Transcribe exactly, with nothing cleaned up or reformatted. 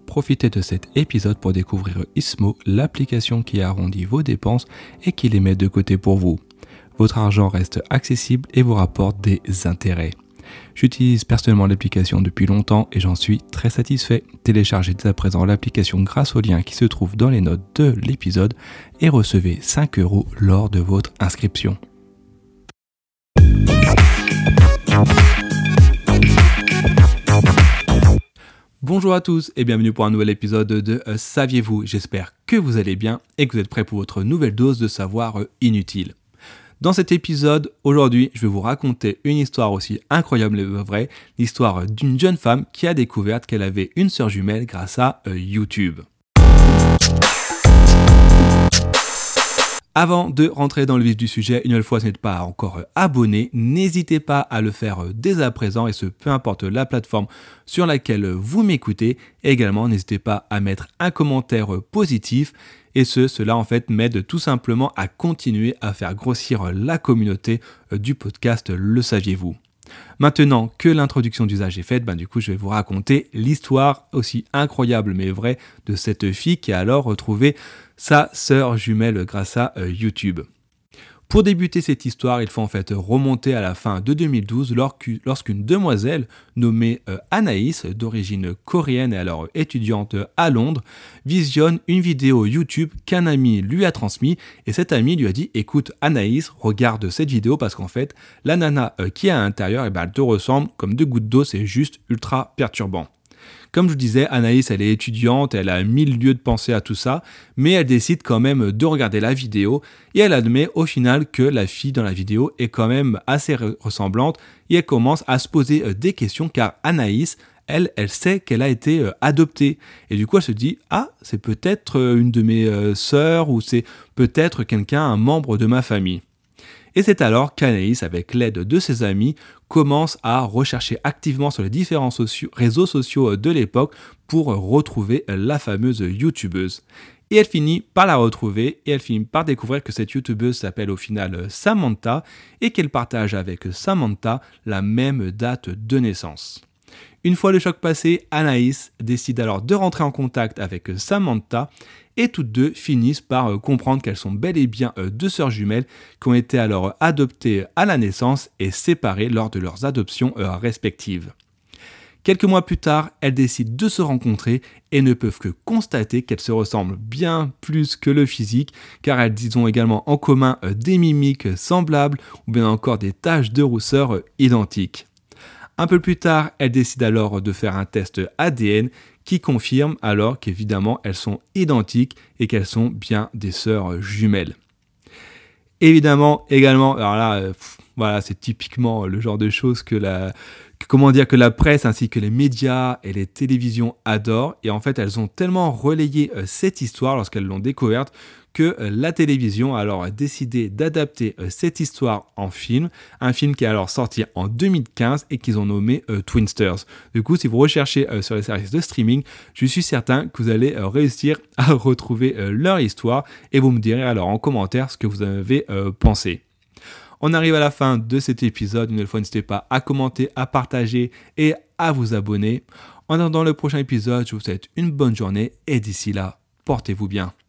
profitez de cet épisode pour découvrir Ismo, l'application qui arrondit vos dépenses et qui les met de côté pour vous. Votre argent reste accessible et vous rapporte des intérêts. J'utilise personnellement l'application depuis longtemps et j'en suis très satisfait. Téléchargez dès à présent l'application grâce au lien qui se trouve dans les notes de l'épisode et recevez cinq euros lors de votre inscription. Bonjour à tous et bienvenue pour un nouvel épisode de euh, Saviez-vous ? J'espère que vous allez bien et que vous êtes prêts pour votre nouvelle dose de savoir euh, inutile. Dans cet épisode, aujourd'hui, je vais vous raconter une histoire aussi incroyable et vraie, l'histoire d'une jeune femme qui a découvert qu'elle avait une sœur jumelle grâce à euh, YouTube. Avant de rentrer dans le vif du sujet, une nouvelle fois, si vous n'êtes pas encore abonné, n'hésitez pas à le faire dès à présent et ce peu importe la plateforme sur laquelle vous m'écoutez. Et également, n'hésitez pas à mettre un commentaire positif et ce, cela en fait m'aide tout simplement à continuer à faire grossir la communauté du podcast Le Saviez-vous ? Maintenant que l'introduction d'usage est faite, ben du coup je vais vous raconter l'histoire aussi incroyable mais vraie de cette fille qui a alors retrouvé sa sœur jumelle grâce à euh, YouTube. Pour débuter cette histoire, il faut en fait remonter à la fin de deux mille douze lorsqu'une demoiselle nommée euh, Anaïs, d'origine coréenne et alors étudiante à Londres, visionne une vidéo YouTube qu'un ami lui a transmise et cet ami lui a dit « Écoute Anaïs, regarde cette vidéo parce qu'en fait la nana euh, qui est à l'intérieur, eh ben, elle te ressemble comme deux gouttes d'eau, c'est juste ultra perturbant ». Comme je vous disais, Anaïs, elle est étudiante, elle a mille lieues de penser à tout ça, mais elle décide quand même de regarder la vidéo et elle admet au final que la fille dans la vidéo est quand même assez ressemblante et elle commence à se poser des questions car Anaïs, elle, elle sait qu'elle a été adoptée et du coup elle se dit « Ah, c'est peut-être une de mes sœurs ou c'est peut-être quelqu'un, un membre de ma famille ». Et c'est alors qu'Anaïs, avec l'aide de ses amis, commence à rechercher activement sur les différents sociaux, réseaux sociaux de l'époque pour retrouver la fameuse youtubeuse. Et elle finit par la retrouver et elle finit par découvrir que cette youtubeuse s'appelle au final Samantha et qu'elle partage avec Samantha la même date de naissance. Une fois le choc passé, Anaïs décide alors de rentrer en contact avec Samantha et toutes deux finissent par comprendre qu'elles sont bel et bien deux sœurs jumelles qui ont été alors adoptées à la naissance et séparées lors de leurs adoptions respectives. Quelques mois plus tard, elles décident de se rencontrer et ne peuvent que constater qu'elles se ressemblent bien plus que le physique car elles ont également en commun des mimiques semblables ou bien encore des taches de rousseur identiques. Un peu plus tard, elles décident alors de faire un test A D N qui confirme alors qu'évidemment elles sont identiques et qu'elles sont bien des sœurs jumelles. Évidemment, également, alors là, pff, voilà, c'est typiquement le genre de choses que la, que, comment dire, que la presse ainsi que les médias et les télévisions adorent. Et en fait, elles ont tellement relayé euh, cette histoire lorsqu'elles l'ont découverte que euh, la télévision a alors décidé d'adapter euh, cette histoire en film, un film qui est alors sorti en deux mille quinze et qu'ils ont nommé euh, Twinsters. Du coup, si vous recherchez euh, sur les services de streaming, je suis certain que vous allez euh, réussir à retrouver euh, leur histoire et vous me direz alors en commentaire ce que vous avez euh, pensé. On arrive à la fin de cet épisode. Une nouvelle fois, n'hésitez pas à commenter, à partager et à vous abonner. En attendant le prochain épisode, je vous souhaite une bonne journée et d'ici là, portez-vous bien.